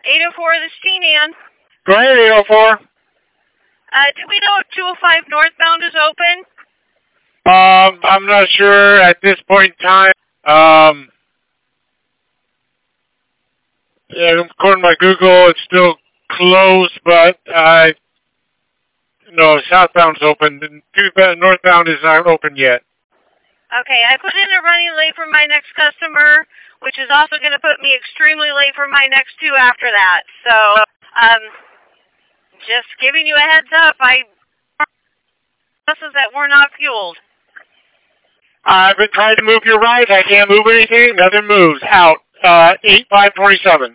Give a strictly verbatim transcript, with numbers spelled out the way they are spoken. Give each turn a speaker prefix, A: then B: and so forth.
A: eight oh four, this is T-Man.
B: Go ahead, eight oh four.
A: Uh, do we know if two oh five northbound is open?
B: Um, I'm not sure at this point in time. Um, yeah, according to my Google, it's still closed, but I, no, southbound's open. Northbound is not open yet.
A: Okay, I put in a running late for my next customer, which is also going to put me extremely late for my next two after that. So, um, just giving you a heads up, I buses that were not fueled.
B: I've been trying to move your right. I can't move anything. Nothing moves. Out. Uh, eight five twenty-seven.